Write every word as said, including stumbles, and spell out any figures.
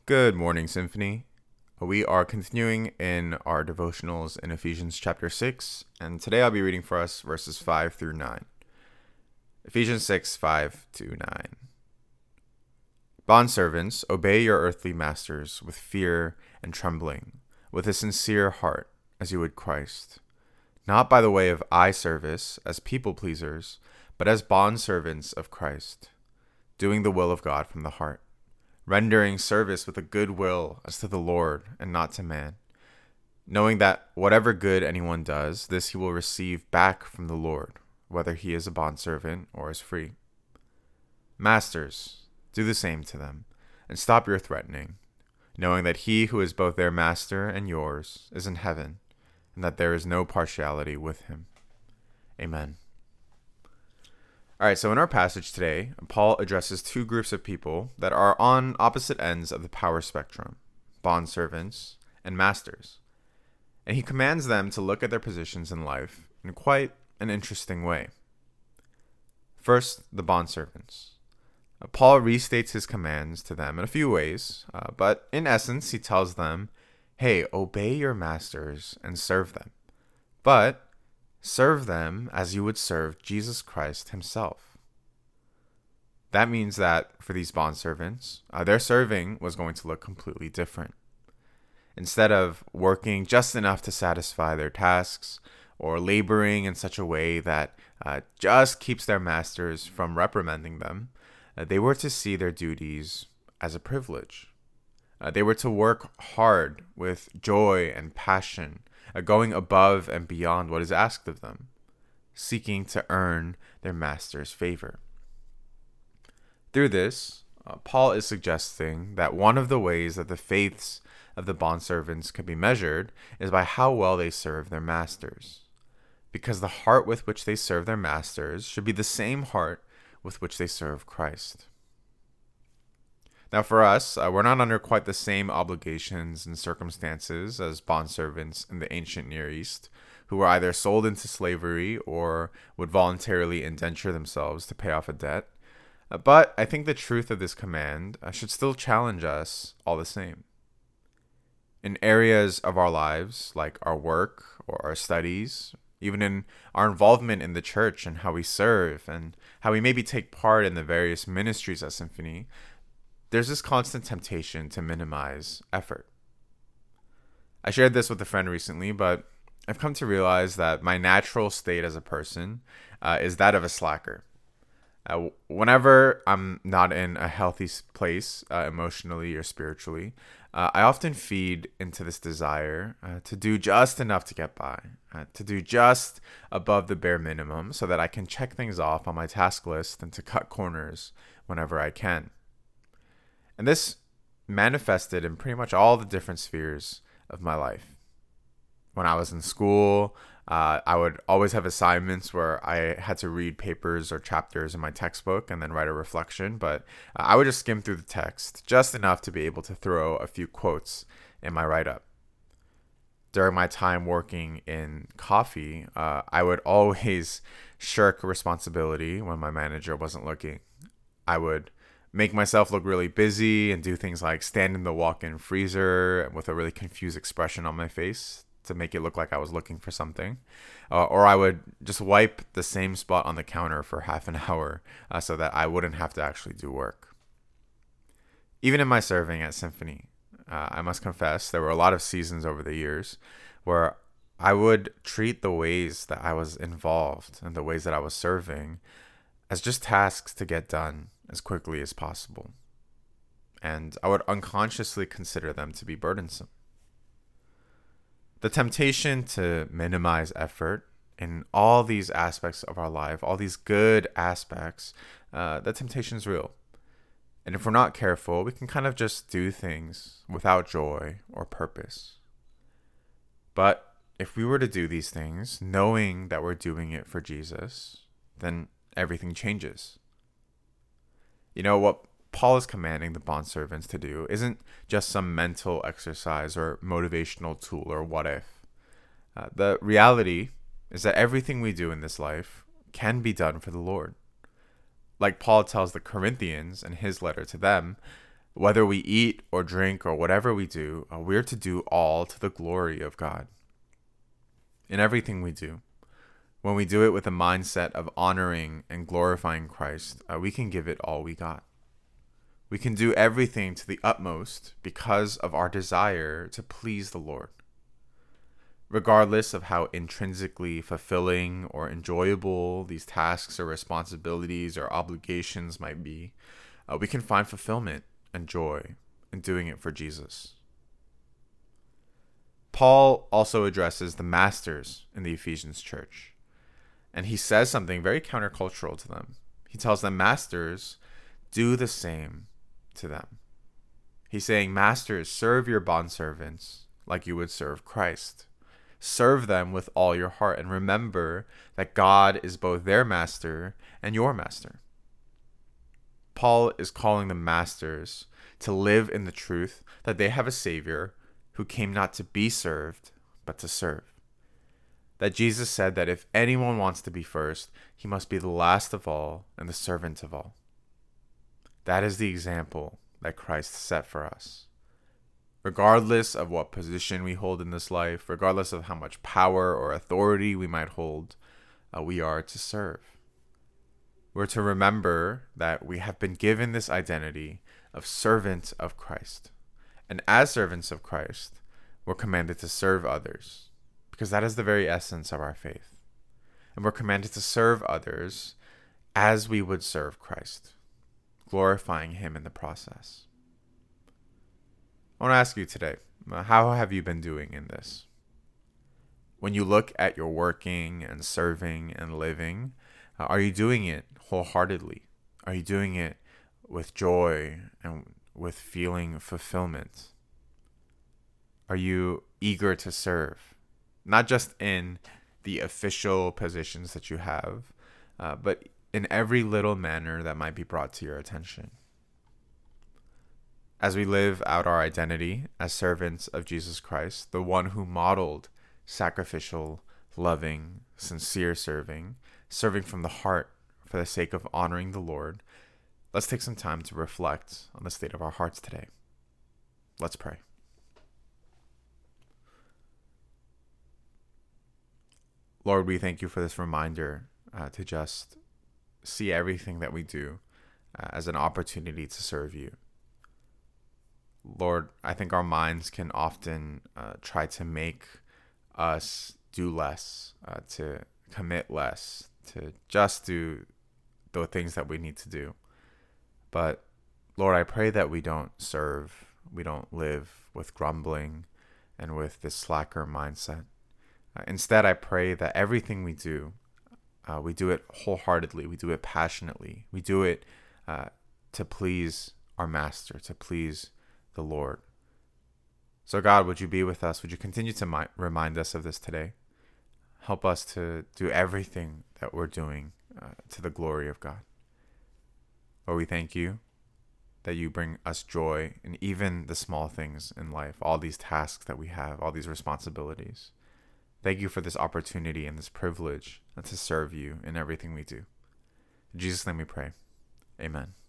Good morning, Symphony. We are continuing in our devotionals in Ephesians chapter six, and today I'll be reading for us verses five through nine. Ephesians six, five to nine. Bondservants, obey your earthly masters with fear and trembling, with a sincere heart, as you would Christ, not by the way of eye service as people pleasers, but as bondservants of Christ, doing the will of God from the heart, rendering service with a good will as to the Lord and not to man, knowing that whatever good anyone does, this he will receive back from the Lord, whether he is a bondservant or is free. Masters, do the same to them, and stop your threatening, knowing that he who is both their master and yours is in heaven, and that there is no partiality with him. Amen. All right, so in our passage today, Paul addresses two groups of people that are on opposite ends of the power spectrum, bondservants and masters. And he commands them to look at their positions in life in quite an interesting way. First, the bondservants. Uh, Paul restates his commands to them in a few ways, uh, but in essence, he tells them, hey, obey your masters and serve them. But serve them as you would serve Jesus Christ himself. That means that for these bondservants, uh, their serving was going to look completely different. Instead of working just enough to satisfy their tasks or laboring in such a way that uh, just keeps their masters from reprimanding them, uh, they were to see their duties as a privilege. Uh, they were to work hard with joy and passion, uh, going above and beyond what is asked of them, seeking to earn their master's favor. Through this, uh, Paul is suggesting that one of the ways that the faiths of the bondservants can be measured is by how well they serve their masters, because the heart with which they serve their masters should be the same heart with which they serve Christ. Now, for us, uh, we're not under quite the same obligations and circumstances as bondservants in the ancient Near East, who were either sold into slavery or would voluntarily indenture themselves to pay off a debt. Uh, but I think the truth of this command uh, should still challenge us all the same. In areas of our lives, like our work or our studies, even in our involvement in the church and how we serve and how we maybe take part in the various ministries at Symphony, there's this constant temptation to minimize effort. I shared this with a friend recently, but I've come to realize that my natural state as a person uh, is that of a slacker. Uh, whenever I'm not in a healthy place, uh, emotionally or spiritually, uh, I often feed into this desire uh, to do just enough to get by, uh, to do just above the bare minimum so that I can check things off on my task list and to cut corners whenever I can. And this manifested in pretty much all the different spheres of my life. When I was in school, uh, I would always have assignments where I had to read papers or chapters in my textbook and then write a reflection, but uh, I would just skim through the text just enough to be able to throw a few quotes in my write-up. During my time working in coffee, uh, I would always shirk responsibility when my manager wasn't looking. I would make myself look really busy and do things like stand in the walk-in freezer with a really confused expression on my face to make it look like I was looking for something. Uh, or I would just wipe the same spot on the counter for half an hour uh, so that I wouldn't have to actually do work. Even in my serving at Symphony, uh, I must confess, there were a lot of seasons over the years where I would treat the ways that I was involved and the ways that I was serving as just tasks to get done as quickly as possible. And I would unconsciously consider them to be burdensome. The temptation to minimize effort in all these aspects of our life, all these good aspects, uh, the temptation is real. And if we're not careful, we can kind of just do things without joy or purpose. But if we were to do these things, knowing that we're doing it for Jesus, then everything changes. You know, what Paul is commanding the bondservants to do isn't just some mental exercise or motivational tool or what if. Uh, the reality is that everything we do in this life can be done for the Lord. Like Paul tells the Corinthians in his letter to them, Whether we eat or drink or whatever we do, uh, we're to do all to the glory of God. In everything we do, when we do it with a mindset of honoring and glorifying Christ, uh, we can give it all we got. We can do everything to the utmost because of our desire to please the Lord. Regardless of how intrinsically fulfilling or enjoyable these tasks or responsibilities or obligations might be, uh, we can find fulfillment and joy in doing it for Jesus. Paul also addresses the masters in the Ephesians church, and he says something very countercultural to them. He tells them, masters, do the same to them. He's saying, masters, serve your bondservants like you would serve Christ. Serve them with all your heart, and remember that God is both their master and your master. Paul is calling the masters to live in the truth that they have a Savior who came not to be served, but to serve. That Jesus said that if anyone wants to be first, he must be the last of all and the servant of all. That is the example that Christ set for us. Regardless of what position we hold in this life, regardless of how much power or authority we might hold, uh, we are to serve. We're to remember that we have been given this identity of servant of Christ. And as servants of Christ, we're commanded to serve others, because that is the very essence of our faith. And we're commanded to serve others as we would serve Christ, glorifying him in the process. I want to ask you today, how have you been doing in this? When you look at your working and serving and living, uh, are you doing it wholeheartedly? Are you doing it with joy and with feeling fulfillment? Are you eager to serve? Not just in the official positions that you have, uh, but in every little manner that might be brought to your attention. As we live out our identity as servants of Jesus Christ, the one who modeled sacrificial, loving, sincere serving, serving from the heart for the sake of honoring the Lord, let's take some time to reflect on the state of our hearts today. Let's pray. Lord, we thank you for this reminder uh, to just see everything that we do uh, as an opportunity to serve you. Lord, I think our minds can often uh, try to make us do less, uh, to commit less, to just do the things that we need to do. But Lord, I pray that we don't serve, we don't live with grumbling and with this slacker mindset. Uh, instead, I pray that everything we do, uh, we do it wholeheartedly, we do it passionately, we do it uh, to please our Master, to please the Lord. So God, would you be with us? Would you continue to mi- remind us of this today? Help us to do everything that we're doing uh, to the glory of God. Lord, we thank you that you bring us joy in even the small things in life, all these tasks that we have, all these responsibilities. Thank you for this opportunity and this privilege to serve you in everything we do. In Jesus' name we pray. Amen.